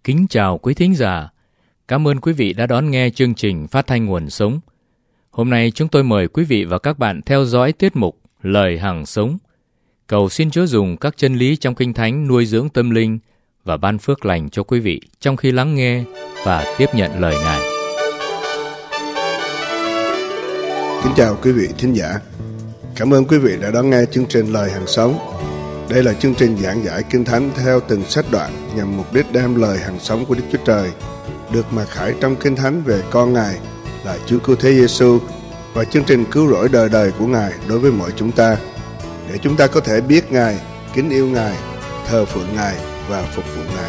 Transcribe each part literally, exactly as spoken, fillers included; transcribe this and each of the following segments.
Kính chào quý thính giả. Cảm ơn quý vị đã đón nghe chương trình Phát thanh Nguồn Sống. Hôm nay chúng tôi mời quý vị và các bạn theo dõi tiết mục Lời Hằng Sống. Cầu xin Chúa dùng các chân lý trong Kinh Thánh nuôi dưỡng tâm linh và ban phước lành cho quý vị trong khi lắng nghe và tiếp nhận lời Ngài. Kính chào quý vị thính giả. Cảm ơn quý vị đã đón nghe chương trình Lời Hằng Sống. Đây là chương trình giảng giải Kinh Thánh theo từng sách đoạn nhằm mục đích đem lời hằng sống của Đức Chúa Trời được mặc khải trong Kinh Thánh về con Ngài là Chúa Cứu Thế Giêsu và chương trình cứu rỗi đời đời của Ngài đối với mọi chúng ta, để chúng ta có thể biết Ngài, kính yêu Ngài, thờ phượng Ngài và phục vụ Ngài.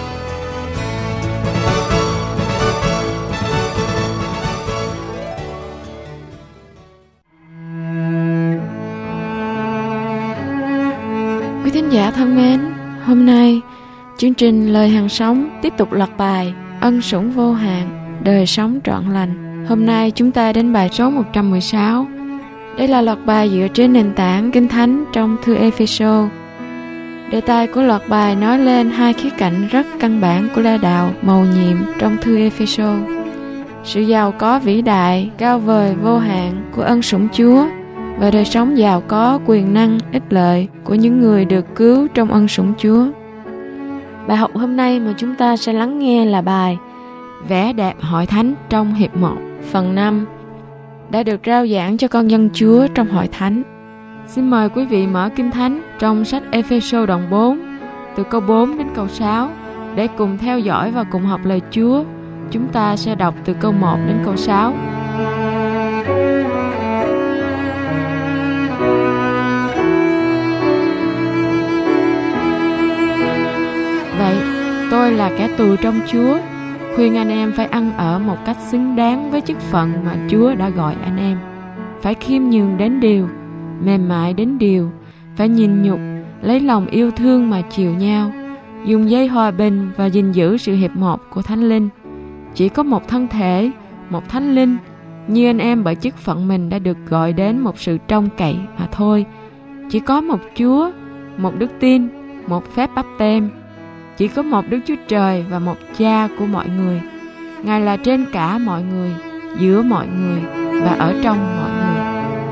Quý thính giả thân mến, hôm nay chương trình Lời Hằng Sống tiếp tục loạt bài Ân Sủng Vô Hạn, Đời Sống Trọn Lành. Hôm nay chúng ta đến bài số một trăm mười sáu. Đây là loạt bài dựa trên nền tảng Kinh Thánh trong thư Ê-phê-sô. Đề tài của loạt bài nói lên hai khía cạnh rất căn bản của la đạo mầu nhiệm trong thư Ê-phê-sô: sự giàu có vĩ đại, cao vời, vô hạn của ân sủng Chúa và đời sống giàu có, quyền năng, ích lợi của những người được cứu trong ân sủng Chúa. Bài học hôm nay mà chúng ta sẽ lắng nghe là bài Vẻ đẹp hội thánh trong hiệp một, phần năm, đã được rao giảng cho con dân Chúa trong hội thánh. Xin mời quý vị mở Kinh Thánh trong sách Ê-phê-sô đoạn bốn, từ câu bốn đến câu sáu, để cùng theo dõi và cùng học lời Chúa. Chúng ta sẽ đọc từ câu một đến câu sáu. Vậy, tôi là kẻ tù trong Chúa, khuyên anh em phải ăn ở một cách xứng đáng với chức phận mà Chúa đã gọi anh em. Phải khiêm nhường đến điều, mềm mại đến điều, phải nhìn nhục, lấy lòng yêu thương mà chiều nhau, dùng dây hòa bình và gìn giữ sự hiệp một của Thánh Linh. Chỉ có một thân thể, một Thánh Linh, như anh em bởi chức phận mình đã được gọi đến một sự trông cậy mà thôi. Chỉ có một Chúa, một đức tin, một phép báp têm. Chỉ có một Đức Chúa Trời và một Cha của mọi người. Ngài là trên cả mọi người, giữa mọi người và ở trong mọi người.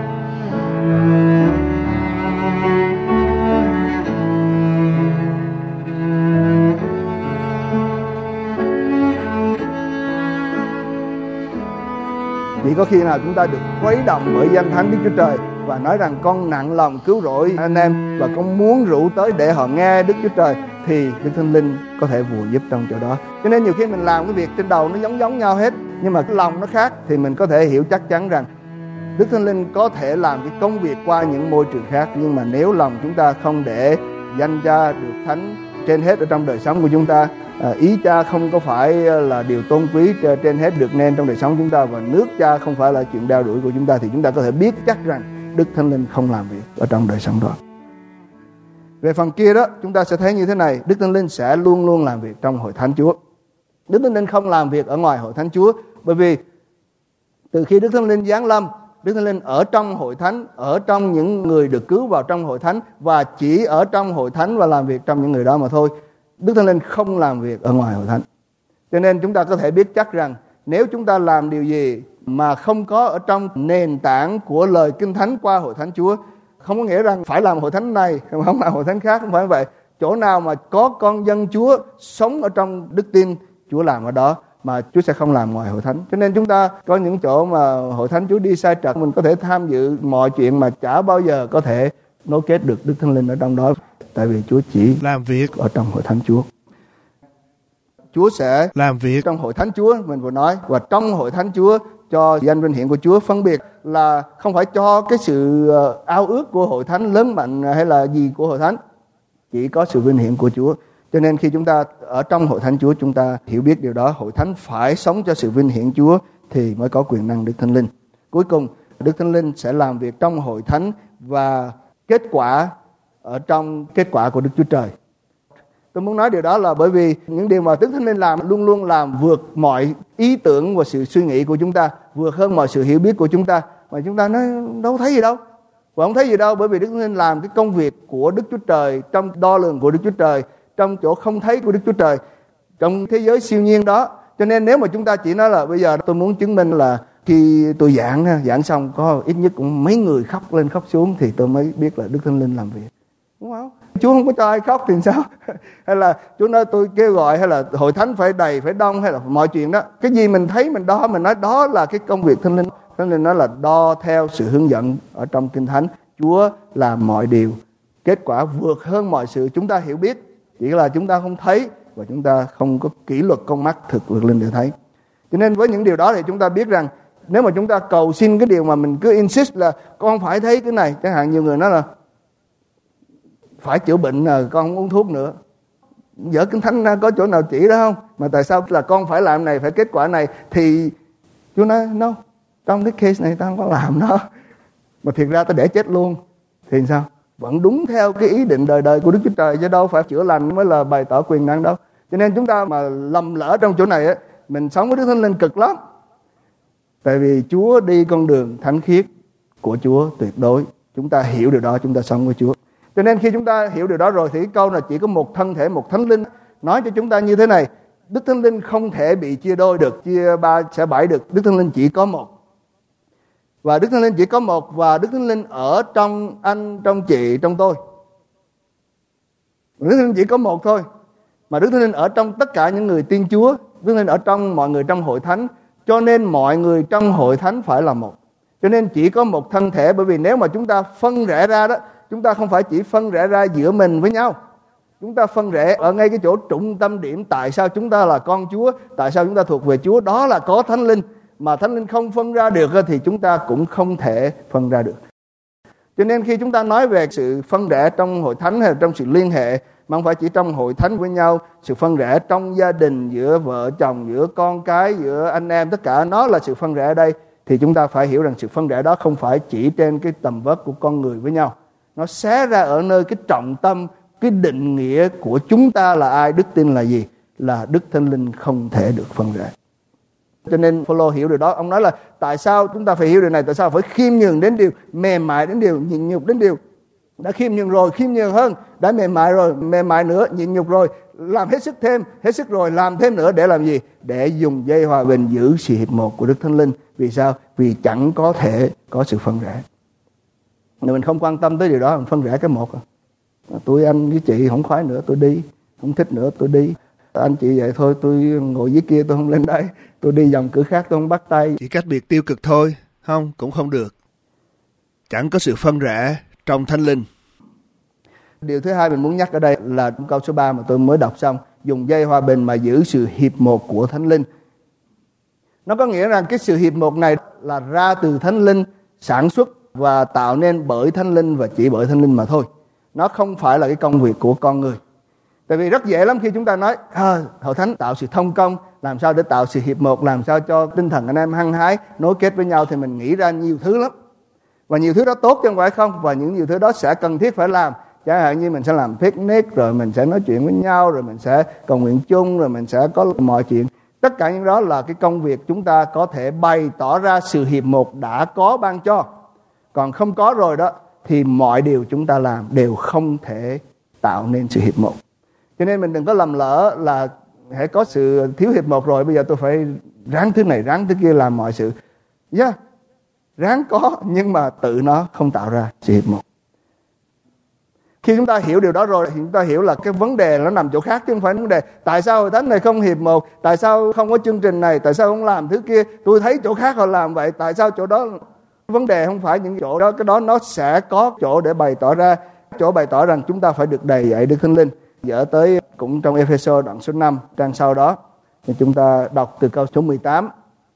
Chỉ có khi nào chúng ta được khuấy động bởi danh thánh Đức Chúa Trời và nói rằng con nặng lòng cứu rỗi anh em và con muốn rủ tới để họ nghe Đức Chúa Trời, thì Đức Thánh Linh có thể vụ giúp trong chỗ đó. Cho nên nhiều khi mình làm cái việc trên đầu nó giống giống nhau hết, nhưng mà cái lòng nó khác, thì mình có thể hiểu chắc chắn rằng Đức Thánh Linh có thể làm cái công việc qua những môi trường khác. Nhưng mà nếu lòng chúng ta không để danh Cha được thánh trên hết ở trong đời sống của chúng ta, à, ý Cha không có phải là điều tôn quý trên hết được nên trong đời sống chúng ta, và nước Cha không phải là chuyện đeo đuổi của chúng ta, thì chúng ta có thể biết chắc rằng Đức Thánh Linh không làm việc ở trong đời sống đó. Về phần kia đó, chúng ta sẽ thấy như thế này: Đức Thánh Linh sẽ luôn luôn làm việc trong hội thánh Chúa. Đức Thánh Linh không làm việc ở ngoài hội thánh Chúa, bởi vì từ khi Đức Thánh Linh giáng lâm, Đức Thánh Linh ở trong hội thánh, ở trong những người được cứu vào trong hội thánh, và chỉ ở trong hội thánh và làm việc trong những người đó mà thôi. Đức Thánh Linh không làm việc ở ngoài hội thánh. Cho nên chúng ta có thể biết chắc rằng nếu chúng ta làm điều gì mà không có ở trong nền tảng của lời Kinh Thánh qua hội thánh Chúa, không có nghĩa rằng phải làm hội thánh này, không làm hội thánh khác, không phải vậy. Chỗ nào mà có con dân Chúa sống ở trong đức tin, Chúa làm ở đó, mà Chúa sẽ không làm ngoài hội thánh. Cho nên chúng ta có những chỗ mà hội thánh Chúa đi sai trật, mình có thể tham dự mọi chuyện mà chả bao giờ có thể nối kết được Đức Thánh Linh ở trong đó, tại vì Chúa chỉ làm việc ở trong hội thánh Chúa. Chúa sẽ làm việc trong hội thánh Chúa, mình vừa nói, và trong hội thánh Chúa cho danh vinh hiển của Chúa. Phân biệt là không phải cho cái sự ao ước của hội thánh lớn mạnh hay là gì của hội thánh, chỉ có sự vinh hiển của Chúa. Cho nên khi chúng ta ở trong hội thánh Chúa, chúng ta hiểu biết điều đó. Hội thánh phải sống cho sự vinh hiển Chúa thì mới có quyền năng Đức Thánh Linh. Cuối cùng, Đức Thánh Linh sẽ làm việc trong hội thánh và kết quả ở trong kết quả của Đức Chúa Trời. Tôi muốn nói điều đó là bởi vì những điều mà Đức Thánh Linh làm luôn luôn làm vượt mọi ý tưởng và sự suy nghĩ của chúng ta, vượt hơn mọi sự hiểu biết của chúng ta, mà chúng ta nói đâu thấy gì đâu. Và không thấy gì đâu, bởi vì Đức Thánh Linh làm cái công việc của Đức Chúa Trời, trong đo lường của Đức Chúa Trời, trong chỗ không thấy của Đức Chúa Trời. trong thế giới siêu nhiên đó. Cho nên nếu mà chúng ta chỉ nói là bây giờ tôi muốn chứng minh là khi tôi giảng giảng xong có ít nhất cũng mấy người khóc lên khóc xuống thì tôi mới biết là Đức Thánh Linh làm việc, đúng không? Chúa không có cho ai khóc thì sao? Hay là Chúa nói tôi kêu gọi, hay là hội thánh phải đầy phải đông, hay là mọi chuyện đó, cái gì mình thấy mình đo, mình nói đó là cái công việc Thánh Linh. Thánh Linh nói là đo theo sự hướng dẫn ở trong Kinh Thánh. Chúa làm mọi điều, kết quả vượt hơn mọi sự chúng ta hiểu biết, chỉ là chúng ta không thấy và chúng ta không có kỷ luật con mắt thực vượt lên để thấy. Cho nên với những điều đó thì chúng ta biết rằng nếu mà chúng ta cầu xin cái điều mà mình cứ insist là con phải thấy cái này, chẳng hạn nhiều người nói là phải chữa bệnh là con không uống thuốc nữa. Dở Kinh Thánh ra có chỗ nào chỉ đó không? Mà tại sao là con phải làm này, phải kết quả này? Thì Chúa nói no, trong cái case này ta không có làm nó, mà thiệt ra ta để chết luôn thì sao? Vẫn đúng theo cái ý định đời đời của Đức Chúa Trời, chứ đâu phải chữa lành mới là bày tỏ quyền năng đâu. Cho nên chúng ta mà lầm lỡ trong chỗ này á, mình sống với Đức Thánh Linh cực lắm. Tại vì Chúa đi con đường thánh khiết của Chúa tuyệt đối. Chúng ta hiểu điều đó, chúng ta sống với Chúa. Cho nên khi chúng ta hiểu điều đó rồi thì cái câu là chỉ có một thân thể, một Thánh Linh nói cho chúng ta như thế này: Đức Thánh Linh không thể bị chia đôi được, chia ba sẽ bảy được. Đức Thánh Linh chỉ có một. Và Đức Thánh Linh chỉ có một, và Đức Thánh Linh ở trong anh, trong chị, trong tôi. Đức Thánh Linh chỉ có một thôi. Mà Đức Thánh Linh ở trong tất cả những người tin Chúa. Đức Thánh Linh ở trong mọi người trong hội thánh. Cho nên mọi người trong hội thánh phải là một. Cho nên chỉ có một thân thể. Bởi vì nếu mà chúng ta phân rẽ ra đó, chúng ta không phải chỉ phân rẽ ra giữa mình với nhau. Chúng ta phân rẽ ở ngay cái chỗ trung tâm điểm. Tại sao chúng ta là con Chúa, tại sao chúng ta thuộc về Chúa, đó là có Thánh Linh. Mà Thánh Linh không phân ra được thì chúng ta cũng không thể phân ra được. Cho nên khi chúng ta nói về sự phân rẽ trong hội thánh hay trong sự liên hệ, mà không phải chỉ trong hội thánh với nhau, sự phân rẽ trong gia đình, giữa vợ chồng, giữa con cái, giữa anh em, tất cả nó là sự phân rẽ ở đây. Thì chúng ta phải hiểu rằng sự phân rẽ đó không phải chỉ trên cái tầm vóc của con người với nhau. Nó xé ra ở nơi cái trọng tâm, cái định nghĩa của chúng ta là ai, đức tin là gì, là Đức Thánh Linh không thể được phân rẽ. Cho nên Phaolô hiểu điều đó. Ông nói là tại sao chúng ta phải hiểu điều này, tại sao phải khiêm nhường đến điều, mềm mại đến điều, nhịn nhục đến điều. Đã khiêm nhường rồi, khiêm nhường hơn. Đã mềm mại rồi, mềm mại nữa, nhịn nhục rồi, làm hết sức thêm, hết sức rồi, làm thêm nữa để làm gì? Để dùng dây hòa bình giữ sự hiệp một của Đức Thánh Linh. Vì sao? Vì chẳng có thể có sự phân rẽ. Nếu mình không quan tâm tới điều đó, mình phân rẽ cái một. Tôi anh với chị không khoái nữa, tôi đi. Không thích nữa, tôi đi. Anh chị vậy thôi, tôi ngồi dưới kia tôi không lên đây, tôi đi dòng cửa khác tôi không bắt tay. Chỉ cách biệt tiêu cực thôi, không, cũng không được. Chẳng có sự phân rẽ trong Thánh Linh. Điều thứ hai mình muốn nhắc ở đây là câu số ba mà tôi mới đọc xong: dùng dây hòa bình mà giữ sự hiệp một của Thánh Linh. Nó có nghĩa rằng cái sự hiệp một này là ra từ Thánh Linh, sản xuất và tạo nên bởi Thánh Linh và chỉ bởi Thánh Linh mà thôi. Nó không phải là cái công việc của con người. Tại vì rất dễ lắm khi chúng ta nói à, hội thánh tạo sự thông công, làm sao để tạo sự hiệp một, làm sao cho tinh thần anh em hăng hái nối kết với nhau, thì mình nghĩ ra nhiều thứ lắm. Và nhiều thứ đó tốt chứ không phải không. Và những nhiều thứ đó sẽ cần thiết phải làm. Chẳng hạn như mình sẽ làm picnic, rồi mình sẽ nói chuyện với nhau, rồi mình sẽ cầu nguyện chung, rồi mình sẽ có mọi chuyện. Tất cả những đó là cái công việc chúng ta có thể bày tỏ ra sự hiệp một đã có ban cho. Còn không có rồi đó thì mọi điều chúng ta làm đều không thể tạo nên sự hiệp một. Cho nên mình đừng có lầm lỡ là hãy có sự thiếu hiệp một rồi bây giờ tôi phải ráng thứ này ráng thứ kia làm mọi sự. Yeah, ráng có nhưng mà tự nó không tạo ra sự hiệp một. Khi chúng ta hiểu điều đó rồi thì chúng ta hiểu là cái vấn đề nó nằm chỗ khác chứ không phải vấn đề tại sao hội thánh này không hiệp một, tại sao không có chương trình này, tại sao không làm thứ kia, tôi thấy chỗ khác họ làm vậy, tại sao chỗ đó. Vấn đề không phải những chỗ đó, cái đó nó sẽ có chỗ để bày tỏ ra, chỗ bày tỏ rằng chúng ta phải được đầy dạy Đức Thánh Linh. Dở tới cũng trong Ê-phê-sô đoạn số năm trang sau đó thì chúng ta đọc từ câu số mười tám.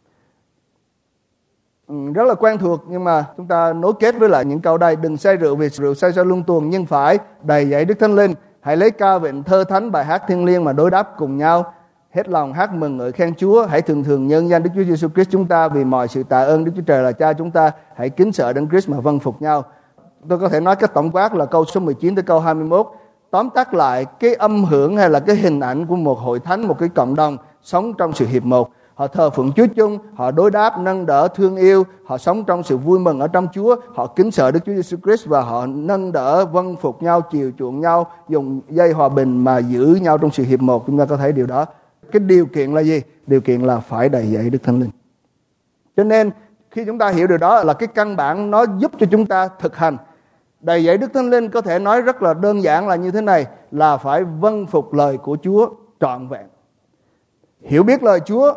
Rất là quen thuộc nhưng mà chúng ta nối kết với lại những câu đây: đừng say rượu vì rượu say cho luân tuồng, nhưng phải đầy dạy Đức Thánh Linh. Hãy lấy ca vịnh, thơ thánh, bài hát thiêng liêng mà đối đáp cùng nhau, hết lòng hát mừng ngợi khen Chúa. Hãy thường thường nhân danh Đức Chúa Giêsu Christ chúng ta, vì mọi sự tạ ơn Đức Chúa Trời là Cha chúng ta. Hãy kính sợ Đấng Christ mà vâng phục nhau. Tôi có thể nói cách tổng quát là câu số mười chín tới câu hai mươi mốt. Tóm tắt lại cái âm hưởng hay là cái hình ảnh của một hội thánh, một cái cộng đồng sống trong sự hiệp một. Họ thờ phượng Chúa chung, họ đối đáp, nâng đỡ, thương yêu, họ sống trong sự vui mừng ở trong Chúa, họ kính sợ Đức Chúa Giêsu Christ và họ nâng đỡ, vâng phục nhau, chiều chuộng nhau, dùng dây hòa bình mà giữ nhau trong sự hiệp một. Chúng ta có thấy điều đó cái điều kiện là gì? Điều kiện là phải đầy dẫy Đức Thánh Linh. Cho nên khi chúng ta hiểu điều đó là cái căn bản, nó giúp cho chúng ta thực hành. Đầy dẫy Đức Thánh Linh có thể nói rất là đơn giản là như thế này, là phải vâng phục lời của Chúa trọn vẹn. Hiểu biết lời Chúa,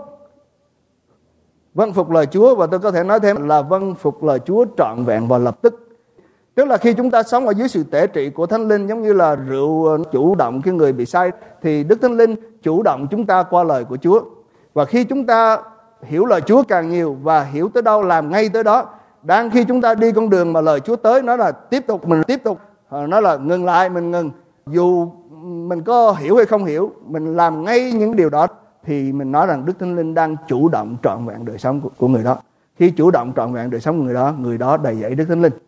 vâng phục lời Chúa, và tôi có thể nói thêm là vâng phục lời Chúa trọn vẹn và lập tức. Tức là khi chúng ta sống ở dưới sự tể trị của Thánh Linh, giống như là rượu chủ động cái người bị say, thì Đức Thánh Linh chủ động chúng ta qua lời của Chúa. Và khi chúng ta hiểu lời Chúa càng nhiều và hiểu tới đâu làm ngay tới đó, đang khi chúng ta đi con đường mà lời Chúa tới nói là tiếp tục, mình tiếp tục, nói là ngừng lại, mình ngừng. Dù mình có hiểu hay không hiểu, mình làm ngay những điều đó, thì mình nói rằng Đức Thánh Linh đang chủ động trọn vẹn đời sống của, của người đó. Khi chủ động trọn vẹn đời sống của người đó, người đó đầy dẫy Đức Thánh Linh.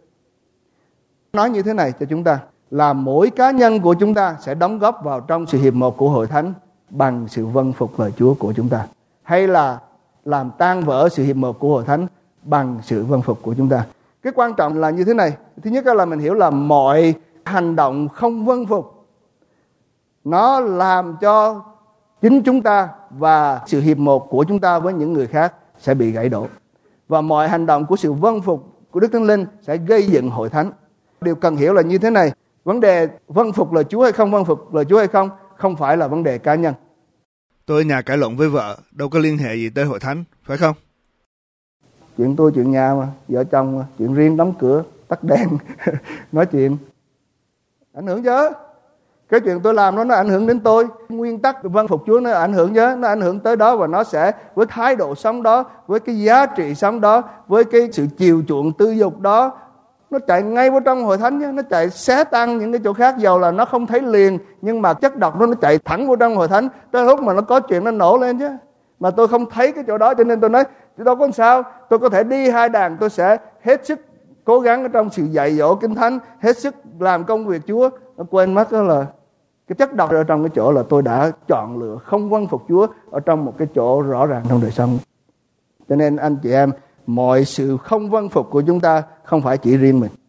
Nói như thế này cho chúng ta, là mỗi cá nhân của chúng ta sẽ đóng góp vào trong sự hiệp một của Hội Thánh bằng sự vâng phục lời Chúa của chúng ta, hay là làm tan vỡ sự hiệp một của Hội Thánh bằng sự vâng phục của chúng ta. Cái quan trọng là như thế này. Thứ nhất là mình hiểu là mọi hành động không vâng phục, nó làm cho chính chúng ta và sự hiệp một của chúng ta với những người khác sẽ bị gãy đổ. Và mọi hành động của sự vâng phục của Đức Thánh Linh sẽ gây dựng Hội Thánh. Điều cần hiểu là như thế này, vấn đề vâng phục lời Chúa hay không vâng phục lời Chúa hay không, không phải là vấn đề cá nhân. Tôi ở nhà cãi lộn với vợ, đâu có liên hệ gì tới Hội Thánh, phải không? Chuyện tôi chuyện nhà mà, vợ chồng mà, chuyện riêng đóng cửa, tắt đèn, nói chuyện. Ảnh hưởng chứ. Cái chuyện tôi làm đó nó ảnh hưởng đến tôi. Nguyên tắc vâng phục Chúa nó ảnh hưởng chứ. Nó ảnh hưởng tới đó, và nó sẽ với thái độ sống đó, với cái giá trị sống đó, với cái sự chiều chuộng tư dục đó, nó chạy ngay vào trong Hội Thánh chứ. Nó chạy xé tan những cái chỗ khác, dầu là nó không thấy liền, nhưng mà chất độc đó nó chạy thẳng vào trong Hội Thánh. Tới lúc mà nó có chuyện nó nổ lên chứ. Mà tôi không thấy cái chỗ đó, cho nên tôi nói đâu có sao. Tôi có thể đi hai đàn, tôi sẽ hết sức cố gắng ở trong sự dạy dỗ Kinh Thánh, hết sức làm công việc Chúa. Nó quên mất đó là cái chất độc ở trong cái chỗ là tôi đã chọn lựa không vâng phục Chúa ở trong một cái chỗ rõ ràng trong đời sống. Cho nên anh chị em, mọi sự không vâng phục của chúng ta không phải chỉ riêng mình.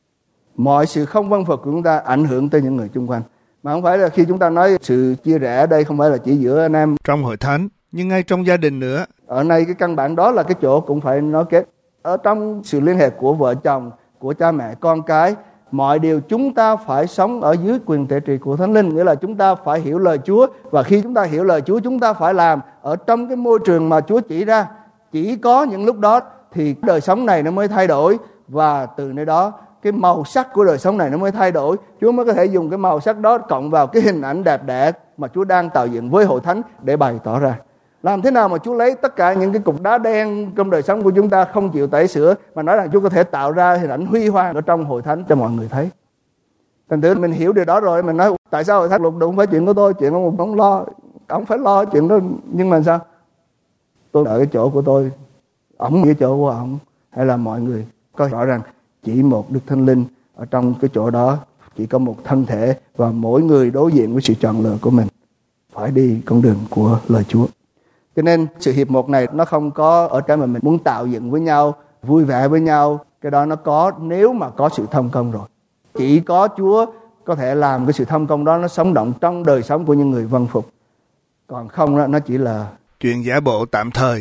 Mọi sự không vâng phục của chúng ta ảnh hưởng tới những người xung quanh. Mà không phải là khi chúng ta nói sự chia rẽ ở đây không phải là chỉ giữa anh em trong Hội Thánh, nhưng ngay trong gia đình nữa. Ở đây cái căn bản đó là cái chỗ cũng phải nói kết. Ở trong sự liên hệ của vợ chồng, của cha mẹ, con cái, mọi điều chúng ta phải sống ở dưới quyền tể trị của Thánh Linh. Nghĩa là chúng ta phải hiểu lời Chúa, và khi chúng ta hiểu lời Chúa, chúng ta phải làm ở trong cái môi trường mà Chúa chỉ ra. Chỉ có những lúc đó thì đời sống này nó mới thay đổi, và từ nơi đó cái màu sắc của đời sống này nó mới thay đổi. Chúa mới có thể dùng cái màu sắc đó cộng vào cái hình ảnh đẹp đẽ mà Chúa đang tạo dựng với Hội Thánh để bày tỏ ra. Làm thế nào mà Chúa lấy tất cả những cái cục đá đen trong đời sống của chúng ta không chịu tẩy sửa, mà nói rằng Chúa có thể tạo ra hình ảnh huy hoàng ở trong Hội Thánh cho mọi người thấy. Thành thử mình hiểu điều đó rồi, mình nói tại sao Hội Thánh lục đụng phải chuyện của tôi, chuyện ông không lo, ông phải lo chuyện đó, nhưng mà sao? Tôi ở cái chỗ của tôi, ổng ở chỗ của ổng, hay là mọi người có rõ rằng chỉ một Đức Thánh Linh ở trong cái chỗ đó, chỉ có một thân thể, và mỗi người đối diện với sự chọn lựa của mình phải đi con đường của lời Chúa. Cho nên sự hiệp một này nó không có ở cái mà mình muốn tạo dựng với nhau, vui vẻ với nhau. Cái đó nó có nếu mà có sự thông công rồi. Chỉ có Chúa có thể làm cái sự thông công đó nó sống động trong đời sống của những người vâng phục. Còn không đó, nó chỉ là chuyện giả bộ tạm thời.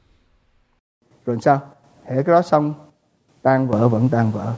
Rồi sao? Hễ cái đó xong, tan vỡ vẫn tan vỡ.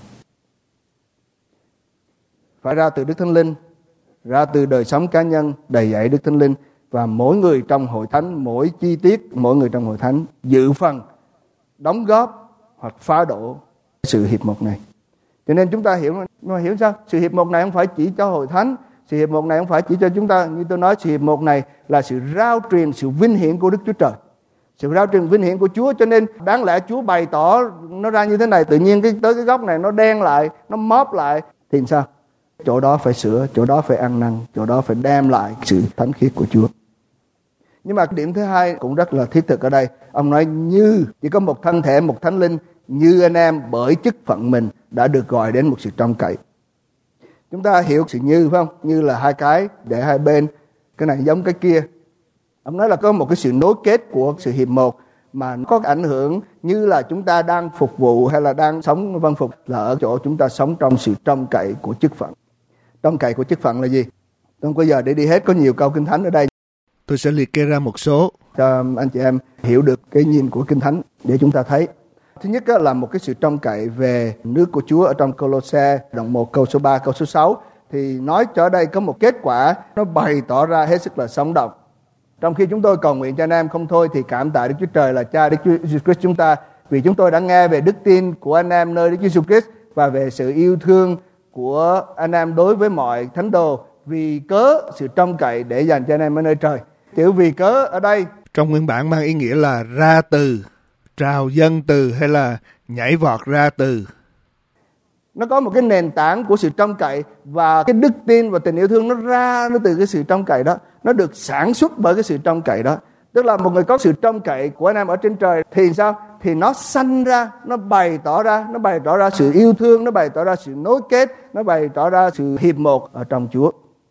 Phải ra từ Đức Thánh Linh, ra từ đời sống cá nhân đầy dẫy Đức Thánh Linh. Và mỗi người trong Hội Thánh, mỗi chi tiết, mỗi người trong Hội Thánh dự phần, đóng góp hoặc phá đổ sự hiệp một này. Cho nên chúng ta hiểu, nhưng mà hiểu sao? Sự hiệp một này không phải chỉ cho Hội Thánh, sự hiệp một này không phải chỉ cho chúng ta. Như tôi nói, sự hiệp một này là sự rao truyền sự vinh hiển của Đức Chúa Trời, sự rao truyền vinh hiển của Chúa. Cho nên đáng lẽ Chúa bày tỏ nó ra như thế này, tự nhiên cái tới cái góc này nó đen lại, nó móp lại, thì sao? Chỗ đó phải sửa, chỗ đó phải ăn năn, chỗ đó phải đem lại sự thánh khiết của Chúa. Nhưng mà điểm thứ hai cũng rất là thiết thực ở đây. Ông nói như chỉ có một thân thể, một Thánh Linh, như anh em bởi chức phận mình đã được gọi đến một sự trông cậy. Chúng ta hiểu sự như phải không? Như là hai cái để hai bên, cái này giống cái kia. Ông nói là có một cái sự nối kết của sự hiệp một mà nó có ảnh hưởng, như là chúng ta đang phục vụ hay là đang sống vâng phục, là ở chỗ chúng ta sống trong sự trông cậy của chức phận. Trông cậy của chức phận là gì? Không có giờ để đi hết, có nhiều câu Kinh Thánh ở đây. Tôi sẽ liệt kê ra một số cho anh chị em hiểu được cái nhìn của Kinh Thánh để chúng ta thấy. Thứ nhất là một cái sự trông cậy về nước của Chúa ở trong Cô-lô-se đoạn một câu số ba, câu số sáu. Thì nói cho ở đây có một kết quả nó bày tỏ ra hết sức là sống động. Trong khi chúng tôi cầu nguyện cho anh em không thôi thì cảm tạ Đức Chúa Trời là Cha Đức Chúa Jesus Christ chúng ta, vì chúng tôi đã nghe về đức tin của anh em nơi Đức Chúa Jesus Christ và về sự yêu thương của anh em đối với mọi thánh đồ, vì cớ sự trông cậy để dành cho anh em ở nơi trời. Chữ vì cớ ở đây trong nguyên bản mang ý nghĩa là ra từ, trào dâng từ hay là nhảy vọt ra từ. Nó có một cái nền tảng của sự trông cậy, và cái đức tin và tình yêu thương nó ra nó từ cái sự trông cậy đó. Nó được sản xuất bởi cái sự trông cậy đó. Tức là một người có sự trông cậy của anh em ở trên trời thì sao? Thì nó sanh ra, nó bày tỏ ra, nó bày tỏ ra sự yêu thương, nó bày tỏ ra sự nối kết, nó bày tỏ ra sự hiệp một ở trong Chúa.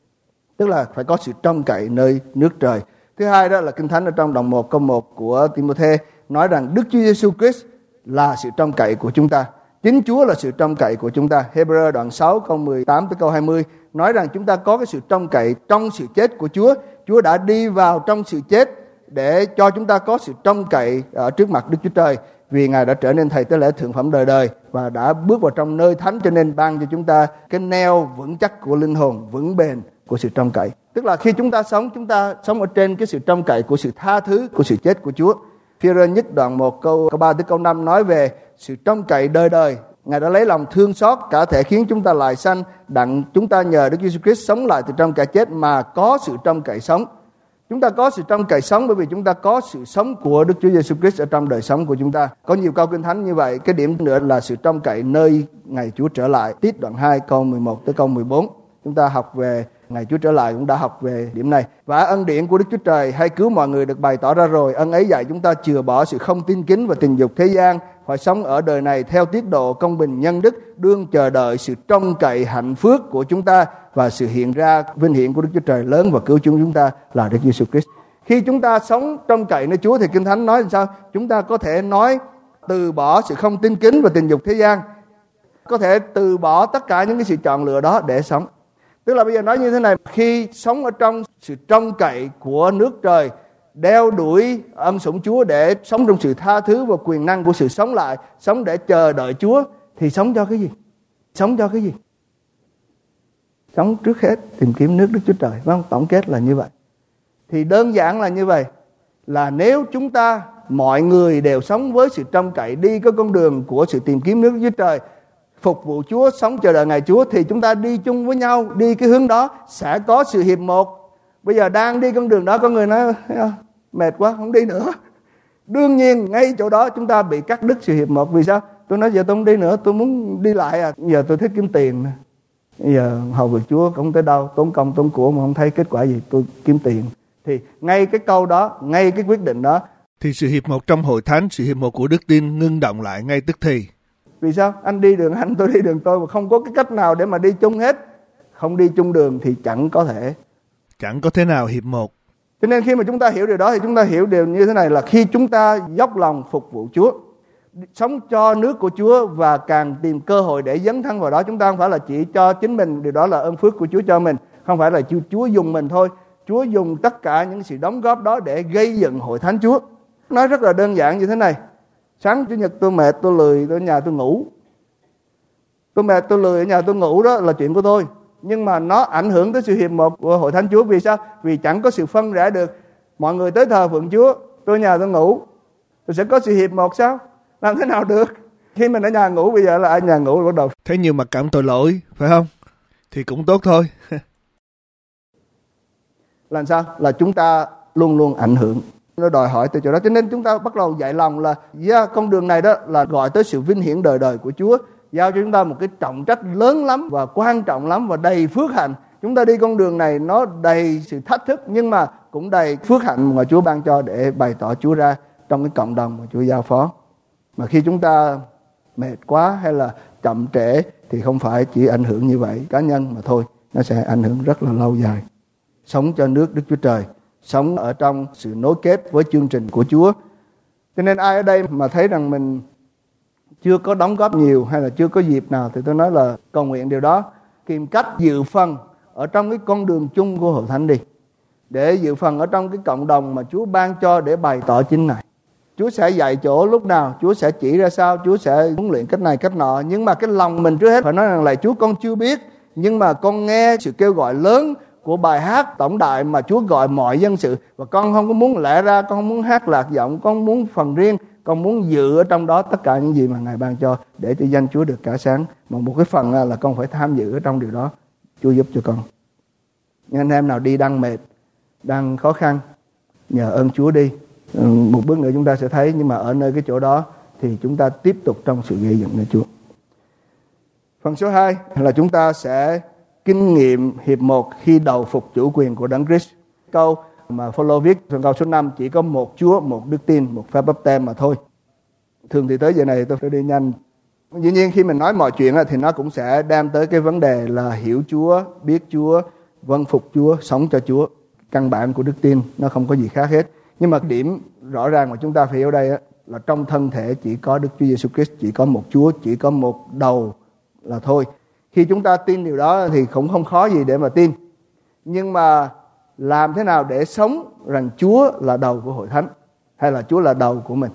Tức là phải có sự trông cậy nơi nước trời. Thứ hai đó là Kinh Thánh ở trong đoạn một câu một của Ti-mô-thê nói rằng Đức Chúa Giêsu Christ là sự trông cậy của chúng ta. Chính Chúa là sự trông cậy của chúng ta. Hebrew đoạn sáu câu mười tám tới câu hai mươi nói rằng chúng ta có cái sự trông cậy trong sự chết của Chúa. Chúa đã đi vào trong sự chết để cho chúng ta có sự trông cậy ở trước mặt Đức Chúa Trời, vì Ngài đã trở nên thầy tế lễ thượng phẩm đời đời và đã bước vào trong nơi thánh, cho nên ban cho chúng ta cái neo vững chắc của linh hồn, vững bền của sự trông cậy. Tức là khi chúng ta sống, chúng ta sống ở trên cái sự trông cậy của sự tha thứ, của sự chết của Chúa. Phi-rơ nhất đoạn một câu, câu ba tới câu năm nói về sự trông cậy đời đời. Ngài đã lấy lòng thương xót cả thể khiến chúng ta lại sanh, đặng chúng ta nhờ Đức Giêsu Christ sống lại từ trong kẻ chết mà có sự trông cậy sống. Chúng ta có sự trông cậy sống bởi vì chúng ta có sự sống của Đức Chúa Giêsu Christ ở trong đời sống của chúng ta. Có nhiều câu Kinh Thánh như vậy. Cái điểm nữa là sự trông cậy nơi ngày Chúa trở lại. Tít đoạn hai câu mười một tới câu mười bốn. Chúng ta học về ngày Chúa trở lại cũng đã học về điểm này. Và ân điển của Đức Chúa Trời hay cứu mọi người được bày tỏ ra rồi. Ân ấy dạy chúng ta chừa bỏ sự không tin kính và tình dục thế gian, phải sống ở đời này theo tiết độ công bình nhân đức, đương chờ đợi sự trông cậy hạnh phước của chúng ta và sự hiện ra vinh hiển của Đức Chúa Trời lớn và cứu chúng chúng ta là Đức Giêsu Christ. Khi chúng ta sống trông cậy nơi Chúa thì Kinh Thánh nói làm sao? Chúng ta có thể nói từ bỏ sự không tin kính và tình dục thế gian, có thể từ bỏ tất cả những cái sự chọn lựa đó để sống. Tức là bây giờ nói như thế này, khi sống ở trong sự trông cậy của nước trời, đeo đuổi ân sủng Chúa để sống trong sự tha thứ và quyền năng của sự sống lại, sống để chờ đợi Chúa, thì sống cho cái gì? Sống cho cái gì? Sống trước hết tìm kiếm nước Đức Chúa Trời, phải không? Tổng kết là như vậy. Thì đơn giản là như vậy, là nếu chúng ta mọi người đều sống với sự trông cậy, đi cái con đường của sự tìm kiếm nước Đức Chúa Trời, phục vụ Chúa, sống chờ đợi ngày Chúa, thì chúng ta đi chung với nhau, đi cái hướng đó sẽ có sự hiệp một. Bây giờ đang đi con đường đó, có người nói mệt quá không đi nữa. Đương nhiên ngay chỗ đó chúng ta bị cắt đứt sự hiệp một. Vì sao? Tôi nói giờ tôi không đi nữa, tôi muốn đi lại à. Giờ tôi thích kiếm tiền, giờ hầu việc Chúa không tới đâu, tốn công tốn của mà không thấy kết quả gì, tôi kiếm tiền. Thì ngay cái câu đó, ngay cái quyết định đó, thì sự hiệp một trong hội thánh, sự hiệp một của đức tin ngưng động lại ngay tức thì. Vì sao? Anh đi đường anh, tôi đi đường tôi, mà không có cái cách nào để mà đi chung hết. Không đi chung đường thì chẳng có thể Chẳng có thế nào hiệp một. Cho nên khi mà chúng ta hiểu điều đó thì chúng ta hiểu điều như thế này, là khi chúng ta dốc lòng phục vụ Chúa, sống cho nước của Chúa và càng tìm cơ hội để dấn thân vào đó, chúng ta không phải là chỉ cho chính mình, điều đó là ơn phước của Chúa cho mình. Không phải là Chúa dùng mình thôi. Chúa dùng tất cả những sự đóng góp đó để gây dựng hội thánh Chúa. Nói rất là đơn giản như thế này. Sáng Chủ nhật tôi mệt, tôi lười, tôi ở nhà tôi ngủ. Tôi mệt, tôi lười ở nhà tôi ngủ, đó là chuyện của tôi. Nhưng mà nó ảnh hưởng tới sự hiệp một của hội thánh Chúa. Vì sao? Vì chẳng có sự phân rẽ được. Mọi người tới thờ phượng Chúa, tôi ở nhà tôi ngủ, tôi sẽ có sự hiệp một sao? Làm thế nào được? Khi mình ở nhà ngủ, bây giờ là ở nhà ngủ bắt đầu thấy nhiều mặt cảm tội lỗi, phải không? Thì cũng tốt thôi. Làm sao? Là chúng ta luôn luôn ảnh hưởng. Nó đòi hỏi từ chỗ đó. Cho nên chúng ta bắt đầu dạy lòng là yeah, con đường này đó là gọi tới sự vinh hiển đời đời của Chúa. Giao cho chúng ta một cái trọng trách lớn lắm và quan trọng lắm và đầy phước hạnh. Chúng ta đi con đường này nó đầy sự thách thức, nhưng mà cũng đầy phước hạnh mà Chúa ban cho để bày tỏ Chúa ra trong cái cộng đồng mà Chúa giao phó. Mà khi chúng ta mệt quá hay là chậm trễ thì không phải chỉ ảnh hưởng như vậy cá nhân mà thôi, nó sẽ ảnh hưởng rất là lâu dài. Sống cho nước Đức Chúa Trời, sống ở trong sự nối kết với chương trình của Chúa. Cho nên ai ở đây mà thấy rằng mình chưa có đóng góp nhiều hay là chưa có dịp nào, thì tôi nói là cầu nguyện điều đó, tìm cách dự phần ở trong cái con đường chung của hội thánh đi. để dự phần ở trong cái cộng đồng mà Chúa ban cho để bày tỏ chính Ngài. Chúa sẽ dạy chỗ lúc nào, Chúa sẽ chỉ ra sao, Chúa sẽ huấn luyện cách này cách nọ. Nhưng mà cái lòng mình trước hết phải nói rằng là Chúa, con chưa biết, nhưng mà con nghe sự kêu gọi lớn của bài hát tổng đại mà Chúa gọi mọi dân sự, và con không có muốn lẽ ra, con không muốn hát lạc giọng, con muốn phần riêng, con muốn dự ở trong đó tất cả những gì mà Ngài ban cho để cho danh Chúa được cả sáng. Mà một cái phần là con phải tham dự ở trong điều đó. Chúa giúp cho con. Nhưng anh em nào đi đang mệt, đang khó khăn, nhờ ơn Chúa đi. Một bước nữa chúng ta sẽ thấy, nhưng mà ở nơi cái chỗ đó thì chúng ta tiếp tục trong sự gây dựng nơi Chúa. Phần số hai là chúng ta sẽ kinh nghiệm hiệp một khi đầu phục chủ quyền của Đấng Christ. Câu mà Phaolô viết trong câu số năm, chỉ có một Chúa, một đức tin, một phép báp têm mà thôi. Thường thì tới giờ này tôi phải đi nhanh. Dĩ nhiên khi mình nói mọi chuyện thì nó cũng sẽ đem tới cái vấn đề là hiểu Chúa, biết Chúa, vâng phục Chúa, sống cho Chúa. Căn bản của đức tin nó không có gì khác hết. Nhưng mà điểm rõ ràng mà chúng ta phải hiểu đây là trong thân thể chỉ có Đức Chúa Giêsu Christ, chỉ có một Chúa, chỉ có một đầu là thôi. Khi chúng ta tin điều đó thì cũng không khó gì để mà tin. Nhưng mà làm thế nào để sống rằng Chúa là đầu của hội thánh, hay là Chúa là đầu của mình?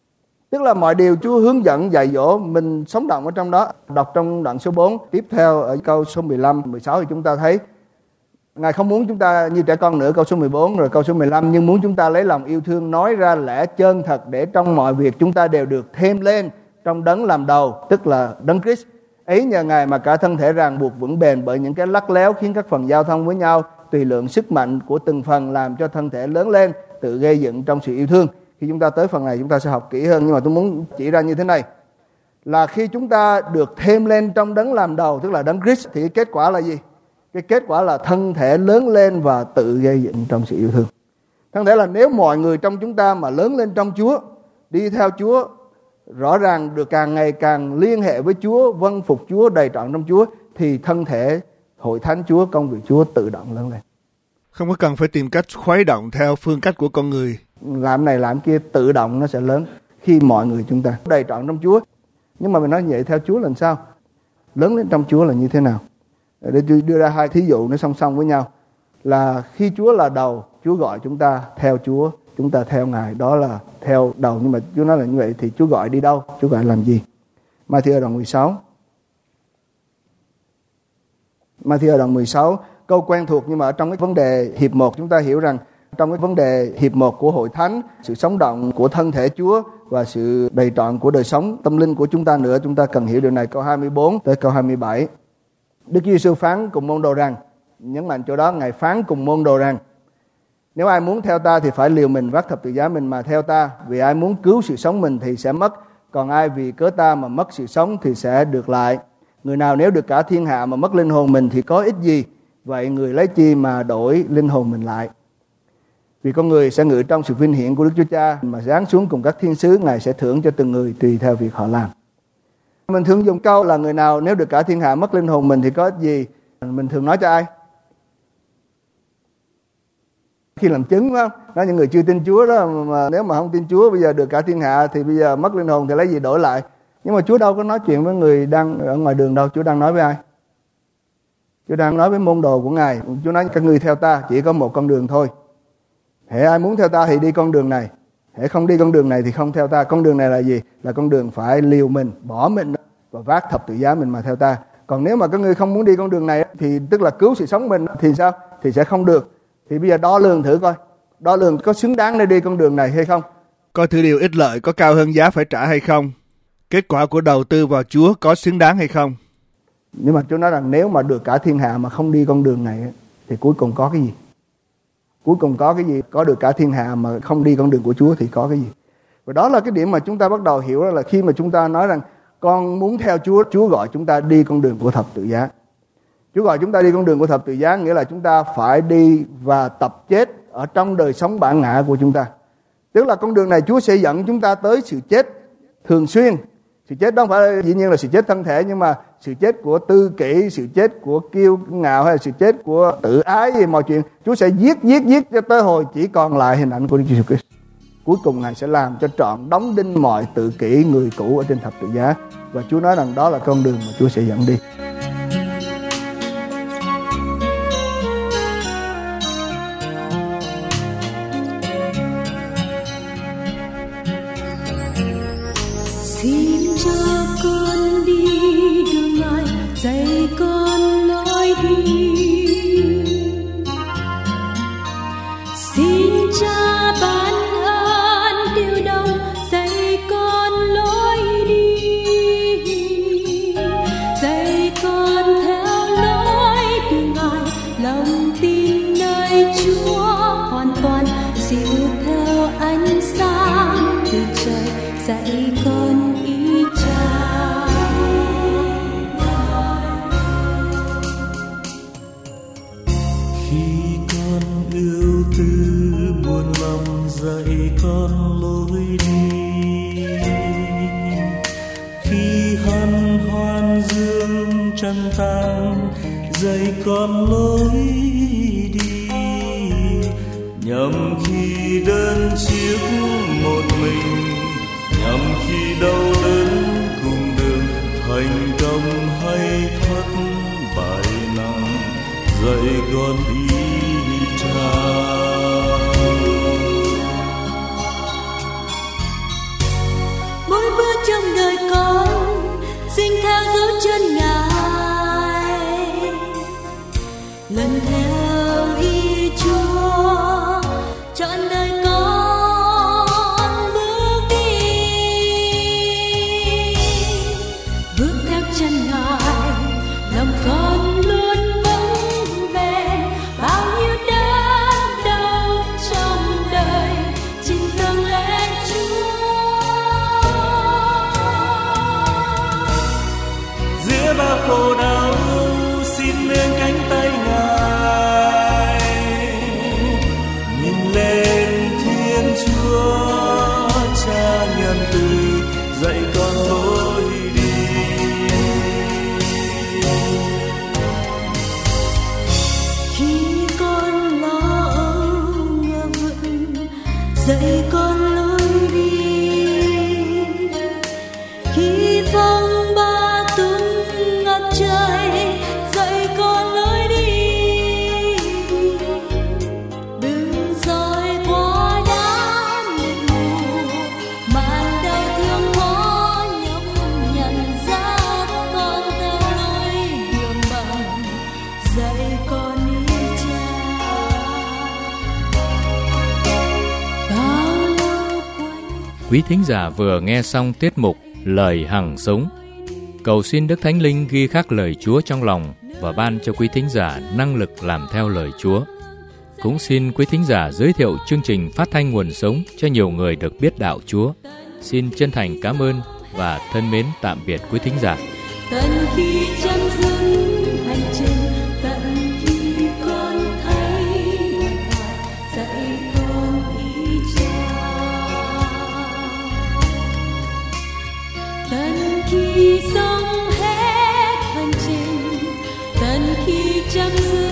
Tức là mọi điều Chúa hướng dẫn dạy dỗ mình sống động ở trong đó. Đọc trong đoạn số bốn tiếp theo ở câu số mười lăm, mười sáu thì chúng ta thấy Ngài không muốn chúng ta như trẻ con nữa, câu số mười bốn rồi câu số mười lăm, nhưng muốn chúng ta lấy lòng yêu thương nói ra lẽ chân thật, để trong mọi việc chúng ta đều được thêm lên trong Đấng làm đầu, tức là Đấng Christ. Ấy nhờ Ngài mà cả thân thể ràng buộc vững bền bởi những cái lắc léo, khiến các phần giao thông với nhau tùy lượng sức mạnh của từng phần, làm cho thân thể lớn lên, tự gây dựng trong sự yêu thương. Khi chúng ta tới phần này chúng ta sẽ học kỹ hơn, nhưng mà tôi muốn chỉ ra như thế này, là khi chúng ta được thêm lên trong Đấng làm đầu, tức là Đấng Christ, thì kết quả là gì? Cái kết quả là thân thể lớn lên và tự gây dựng trong sự yêu thương. Thân thể là nếu mọi người trong chúng ta mà lớn lên trong Chúa, đi theo Chúa, rõ ràng được càng ngày càng liên hệ với Chúa, vâng phục Chúa, đầy trọn trong Chúa, thì thân thể hội thánh Chúa, công việc Chúa tự động lớn lên. Không có cần phải tìm cách khuấy động theo phương cách của con người. Làm này làm kia tự động nó sẽ lớn khi mọi người chúng ta đầy trọn trong Chúa. Nhưng mà mình nói vậy theo Chúa là sao? Lớn lên trong Chúa là như thế nào? Để đưa ra hai thí dụ nó song song với nhau. Là khi Chúa là đầu, Chúa gọi chúng ta theo Chúa, chúng ta theo Ngài, đó là theo đầu. Nhưng mà Chúa nói là như vậy thì Chúa gọi đi đâu? Chúa gọi làm gì? Ma-thi-ơ đoạn mười sáu. Ma-thi-ơ đoạn mười sáu, câu quen thuộc, nhưng mà ở trong cái vấn đề hiệp một chúng ta hiểu rằng trong cái vấn đề hiệp một của hội thánh, sự sống động của thân thể Chúa và sự đầy trọn của đời sống tâm linh của chúng ta nữa, chúng ta cần hiểu điều này. Câu hai mươi bốn tới câu hai mươi bảy, Đức Chúa Giêsu phán cùng môn đồ rằng, nhấn mạnh chỗ đó, Ngài phán cùng môn đồ rằng, nếu ai muốn theo ta thì phải liều mình vác thập tự giá mình mà theo ta. Vì ai muốn cứu sự sống mình thì sẽ mất, còn ai vì cớ ta mà mất sự sống thì sẽ được lại. Người nào nếu được cả thiên hạ mà mất linh hồn mình thì có ích gì? Vậy người lấy chi mà đổi linh hồn mình lại? Vì con người sẽ ngự trong sự vinh hiển của Đức Chúa Cha, mà giáng xuống cùng các thiên sứ, Ngài sẽ thưởng cho từng người tùy theo việc họ làm. Mình thường dùng câu là người nào nếu được cả thiên hạ mất linh hồn mình thì có ích gì? Mình thường nói cho ai? Khi làm chứng, phải không? Nói những người chưa tin Chúa đó, mà nếu mà không tin Chúa bây giờ được cả thiên hạ thì bây giờ mất linh hồn thì lấy gì đổi lại? Nhưng mà Chúa đâu có nói chuyện với người đang ở ngoài đường đâu. Chúa đang nói với ai? Chúa đang nói với môn đồ của Ngài. Chúa nói các ngươi theo ta chỉ có một con đường thôi. Hễ ai muốn theo ta thì đi con đường này, hễ không đi con đường này thì không theo ta. Con đường này là gì? Là con đường phải liều mình, bỏ mình và vác thập tự giá mình mà theo ta. Còn nếu mà các ngươi không muốn đi con đường này thì tức là cứu sự sống mình thì sao? Thì sẽ không được. Thì bây giờ đo lường thử coi, đo lường có xứng đáng để đi con đường này hay không? Coi thử điều ích lợi có cao hơn giá phải trả hay không? Kết quả của đầu tư vào Chúa có xứng đáng hay không? Nhưng mà Chúa nói rằng nếu mà được cả thiên hạ mà không đi con đường này thì cuối cùng có cái gì? Cuối cùng có cái gì? Có được cả thiên hạ mà không đi con đường của Chúa thì có cái gì? Và đó là cái điểm mà chúng ta bắt đầu hiểu, là khi mà chúng ta nói rằng con muốn theo Chúa, Chúa gọi chúng ta đi con đường của thập tự giá. Chúa gọi chúng ta đi con đường của thập tự giá nghĩa là chúng ta phải đi và tập chết ở trong đời sống bản ngã của chúng ta. Tức là con đường này Chúa sẽ dẫn chúng ta tới sự chết thường xuyên. Sự chết đó không phải dĩ nhiên là sự chết thân thể, nhưng mà sự chết của tư kỷ, sự chết của kiêu ngạo, hay là sự chết của tự ái gì mọi chuyện. Chúa sẽ giết, giết, giết cho tới hồi chỉ còn lại hình ảnh của Đức Giêsu Christ. Cuối cùng Ngài sẽ làm cho trọn đóng đinh mọi tự kỷ người cũ ở trên thập tự giá. Và Chúa nói rằng đó là con đường mà Chúa sẽ dẫn đi. dạy con ý Cha. Khi con ưu tư buồn lòng dạy con lối đi, khi hân hoan dương trăng tàn dạy con lối đi, nhằm khi đơn chiếc một mình, nhằm khi đau đớn cùng đường, thành công hay thất bại nặng dạy con ý Cha. Mỗi bước trong đời con xin theo dấu chân Ngài, lần theo ý Chúa trọn đời con bước đi, bước theo chân Ngài lòng con luôn vững bền. Bao nhiêu đớn đau trong đời chỉ dâng lên Chúa. Giữa bao khổ đau xin nương cánh tay Ngài, nhìn lên Thiên Chúa Cha nhân từ dạy con lối đi. Khi con lo âu ngờ vực dạy con lối đi, khi phong ba tung ngập trời dạy con lối đi, đừng dõi quá đám mịt mù màn đau thương khó nhọc nhận ra con theo lối đường bằng dạy con ý Cha. Bao lâu quanh Quý thính giả vừa nghe xong tiết mục Lời Hằng Sống. Cầu xin Đức Thánh Linh ghi khắc lời Chúa trong lòng và ban cho quý thính giả năng lực làm theo lời Chúa. Cũng xin quý thính giả giới thiệu chương trình phát thanh Nguồn Sống cho nhiều người được biết đạo Chúa. Xin chân thành cảm ơn và thân mến tạm biệt quý thính giả. tận khi chấm dứt hành trình, tận khi con thấy mệt mỏi dạy con ý Cha, tận khi sống hết hành trình, tận khi chấm dứt